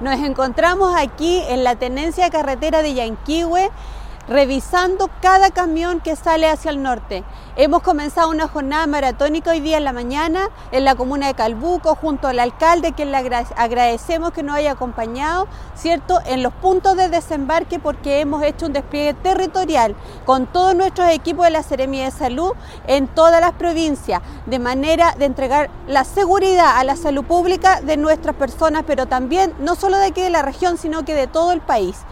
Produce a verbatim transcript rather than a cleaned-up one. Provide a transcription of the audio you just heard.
Nos encontramos aquí en la tenencia carretera de Yanquihue, revisando cada camión que sale hacia el norte. Hemos comenzado una jornada maratónica hoy día en la mañana en la comuna de Calbuco, junto al alcalde, a quien le agradecemos que nos haya acompañado, ¿cierto?, en los puntos de desembarque, porque hemos hecho un despliegue territorial con todos nuestros equipos de la Seremía de Salud en todas las provincias, de manera de entregar la seguridad a la salud pública de nuestras personas, pero también no solo de aquí de la región, sino que de todo el país.